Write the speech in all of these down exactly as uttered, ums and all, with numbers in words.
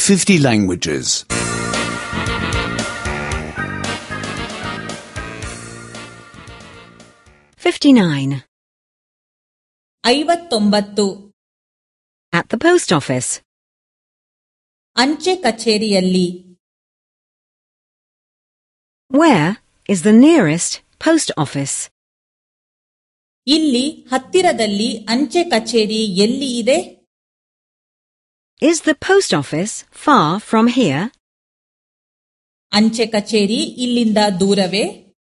fifty languages. fifty-nine. ಐವತ್ತೊಂಬತ್ತು. At the post office. ಅಂಚೆ ಕಚೇರಿಯಲ್ಲಿ. Where is the nearest post office? ಇಲ್ಲಿ ಹತ್ತಿರದಲ್ಲಿ ಅಂಚೆ ಕಚೇರಿ ಎಲ್ಲಿ ಇದೆ? Is the post office far from here? ಅಂಚೆ ಕಚೇರಿ ಇಲ್ಲಿಂದ ದೂರವೇ?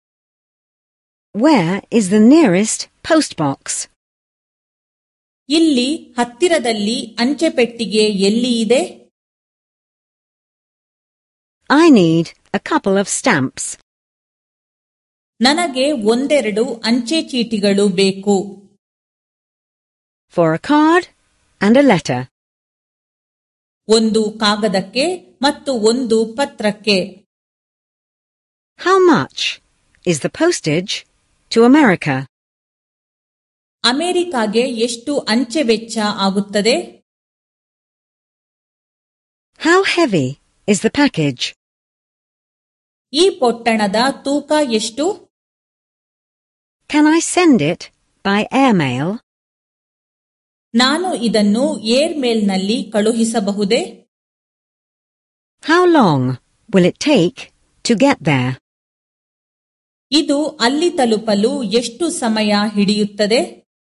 Where is the nearest post box? ಇಲ್ಲಿ ಹತ್ತಿರದಲ್ಲಿ ಅಂಚೆ ಪೆಟ್ಟಿಗೆ ಎಲ್ಲಿ ಇದೆ? I need a couple of stamps. ನನಗೆ ಒಂದೆರಡು ಅಂಚೆ ಚೀಟಿಗಳು ಬೇಕು. For a card and a letter. ಒಂದು ಕಾಗದಕ್ಕೆ ಮತ್ತು ಒಂದು ಪತ್ರಕ್ಕೆ. How much is the postage to America? ಅಮೆರಿಕಾಗೆ ಎಷ್ಟು ಅಂಚೆ ವೆಚ್ಚ ಆಗುತ್ತದೆ? How heavy is the package? ಈ ಪೊಟ್ಟಣದ ತೂಕ ಎಷ್ಟು? Can I send it by airmail? ನಾನು ಇದನ್ನು ಏರ್ಮೇಲ್ನಲ್ಲಿ ಕಳುಹಿಸಬಹುದೇ? How long will it take to get there? ಇದು ಅಲ್ಲಿ ತಲುಪಲು ಎಷ್ಟು ಸಮಯ ಹಿಡಿಯುತ್ತದೆ?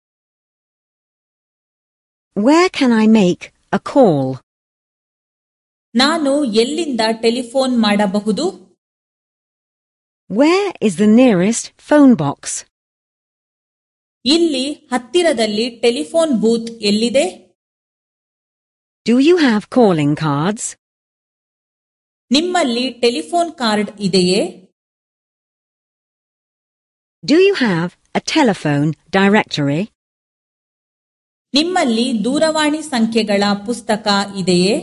Where can I make a call? ನಾನು ಎಲ್ಲಿಂದ ಟೆಲಿಫೋನ್ ಮಾಡಬಹುದು? Where is the nearest phone box? ಇಲ್ಲಿ ಹತ್ತಿರದಲ್ಲಿ ಟೆಲಿಫೋನ್ ಬೂತ್ ಎಲ್ಲಿದೆ? Do you have calling cards? ನಿಮ್ಮಲ್ಲಿ ಟೆಲಿಫೋನ್ ಕಾರ್ಡ್ ಇದೆಯೇ? Do you have a telephone directory? ನಿಮ್ಮಲ್ಲಿ ದೂರವಾಣಿ ಸಂಖ್ಯೆಗಳ ಪುಸ್ತಕ ಇದೆಯೇ?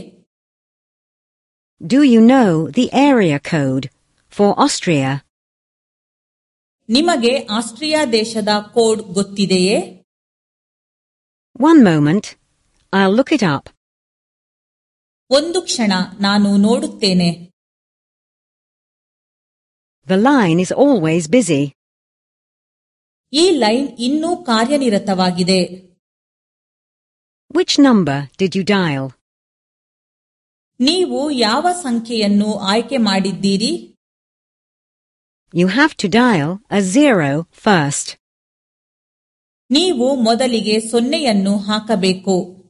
Do you know the area code for Austria? ನಿಮಗೆ ಆಸ್ಟ್ರಿಯಾ ದೇಶದ ಕೋಡ್ ಗೊತ್ತಿದೆಯೇ? One moment, I'll look it up. ಒಂದು ಕ್ಷಣ, ನಾನು ನೋಡುತ್ತೇನೆ. The line is always busy. ಈ ಲೈನ್ ಇನ್ನೂ ಕಾರ್ಯನಿರತವಾಗಿದೆ. Which number did you dial? ನೀವು ಯಾವ ಸಂಖ್ಯೆಯನ್ನು ಆಯ್ಕೆ ಮಾಡಿದ್ದೀರಿ? You have to dial a zero first. ನೀವು ಮೊದಲಿಗೆ ಸೊನ್ನೆಯನ್ನು ಹಾಕಬೇಕು.